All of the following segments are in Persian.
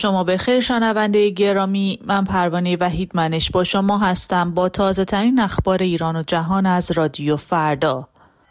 شما بخیر شنونده گرامی، من پروانه وحیدمنش با شما هستم با تازه ترین اخبار ایران و جهان از رادیو فردا.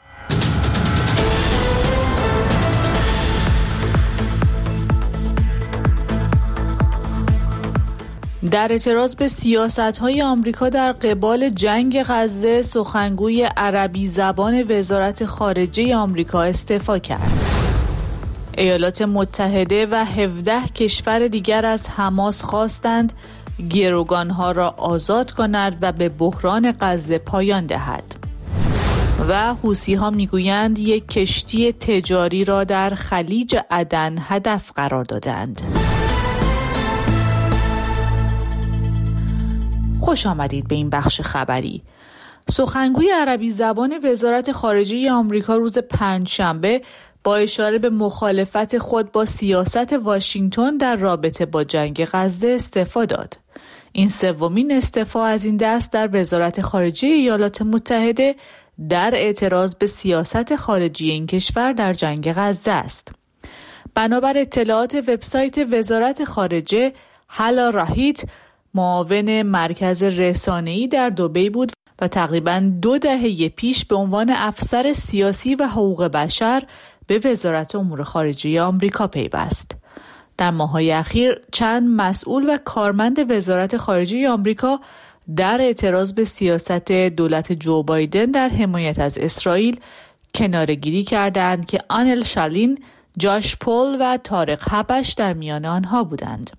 در اعتراض به سیاست‌های آمریکا در قبال جنگ غزه، سخنگوی عربی زبان وزارت خارجه آمریکا استعفا کرد. ایالات متحده و 17 کشور دیگر از حماس خواستند گروگانها را آزاد کند و به بحران غزه پایان دهد. و حوثی‌ها میگویند یک کشتی تجاری را در خلیج عدن هدف قرار دادند. خوش آمدید به این بخش خبری. سخنگوی عربی زبان وزارت خارجه آمریکا روز پنجشنبه با اشاره به مخالفت خود با سیاست واشنگتن در رابطه با جنگ غزه استعفا داد. این سومین استعفا از این دست در وزارت خارجه ایالات متحده در اعتراض به سیاست خارجی این کشور در جنگ غزه است. بنابر اطلاعات وبسایت وزارت خارجه، هالا راهیت معاون مرکز رسانه‌ای در دبی بود و تقریباً 2 دهه پیش به عنوان افسر سیاسی و حقوق بشر به وزارت امور خارجه آمریکا پیوست. در ماه‌های اخیر چند مسئول و کارمند وزارت خارجه آمریکا در اعتراض به سیاست دولت جو بایدن در حمایت از اسرائیل کناره‌گیری کردند که آنل شالین، جاش پول و طارق حبش در میان آنها بودند.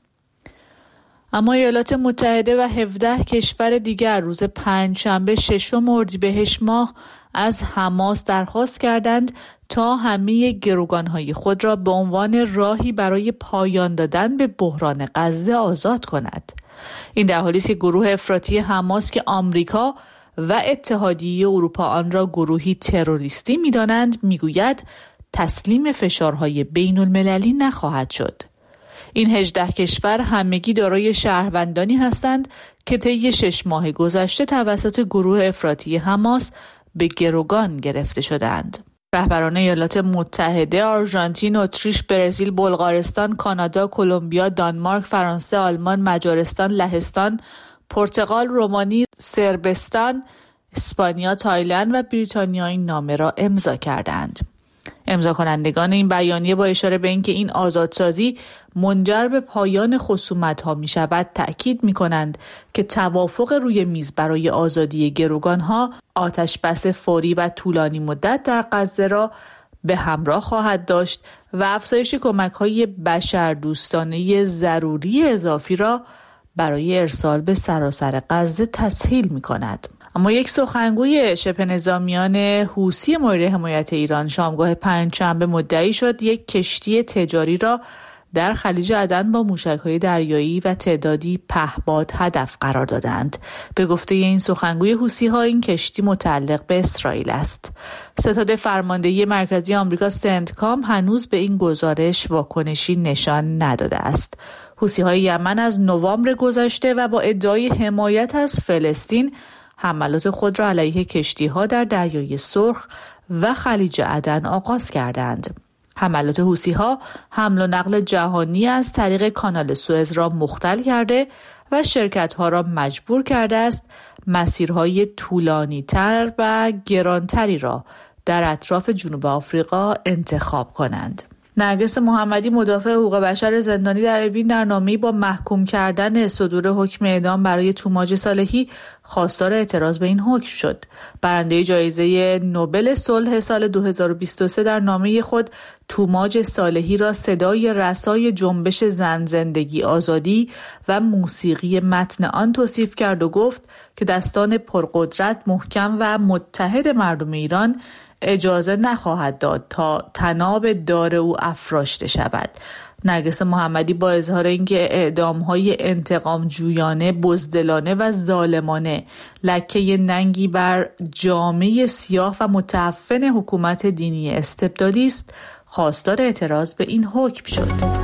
اما ایالات متحده و 17 کشور دیگر روز پنجشنبه 6 اردیبهشت ماه از حماس درخواست کردند تا همه گروگانهای خود را به عنوان راهی برای پایان دادن به بحران غزه آزاد کند. این در حالی است که گروه افراطی حماس که آمریکا و اتحادیه اروپا آن را گروهی تروریستی می‌دانند میگوید تسلیم فشارهای بین‌المللی نخواهد شد. این 18 کشور همگی دارای شهروندانی هستند که طی 6 ماه گذشته توسط گروه افراطی حماس به گروگان گرفته شدند. رهبران ایالات متحده، آرژانتین، اتریش، برزیل، بلغارستان، کانادا، کلمبیا، دانمارک، فرانسه، آلمان، مجارستان، لهستان، پرتغال، رومانی، صربستان، اسپانیا، تایلند و بریتانیا این نامه را امضا کردند. امضا کنندگان این بیانیه با اشاره به اینکه این آزادسازی منجر به پایان خصومت‌ها می‌شود تأکید می‌کنند که توافق روی میز برای آزادی گروگان‌ها آتش‌بس فوری و طولانی مدت در غزه را به همراه خواهد داشت و افزایش کمک‌های بشردوستانه ضروری اضافی را برای ارسال به سراسر غزه تسهیل می‌کند. اما یک سخنگوی شبه نظامیان حوثی مورد حمایت ایران شامگاه پنجشنبه مدعی شد یک کشتی تجاری را در خلیج عدن با موشک‌های دریایی و تعدادی پهپاد هدف قرار دادند. به گفته این سخنگوی حوثی‌ها این کشتی متعلق به اسرائیل است. ستاد فرماندهی مرکزی آمریکا سنتکام هنوز به این گزارش واکنشی نشان نداده است. حوثی‌های یمن از نوامبر گذشته و با ادعای حمایت از فلسطین حملات خود را علیه کشتی‌ها در دریای سرخ و خلیج عدن آغاز کردند. حملات حوثی‌ها حمل و نقل جهانی از طریق کانال سوئز را مختل کرده و شرکت‌ها را مجبور کرده است مسیرهای طولانی‌تر و گرانتری را در اطراف جنوب آفریقا انتخاب کنند. نرگس محمدی مدافع حقوق بشر زندانی در اوین در نامه‌ای با محکوم کردن صدور حکم اعدام برای توماج صالحی خواستار اعتراض به این حکم شد. برنده جایزه نوبل صلح سال 2023 در نامه خود توماج صالحی را صدای رسای جنبش زن زندگی آزادی و موسیقی متن آن توصیف کرد و گفت که دستان پرقدرت، محکم و متحد مردم ایران اجازه نخواهد داد تا طناب دار او افراشته شود. نرگس محمدی با اظهار اینکه اعدام‌های انتقام جویانه، بزدلانه و ظالمانه لکه ننگی بر جامعه سیاه و متعفن حکومت دینی استبدادی است، خواستار اعتراض به این حکم شد.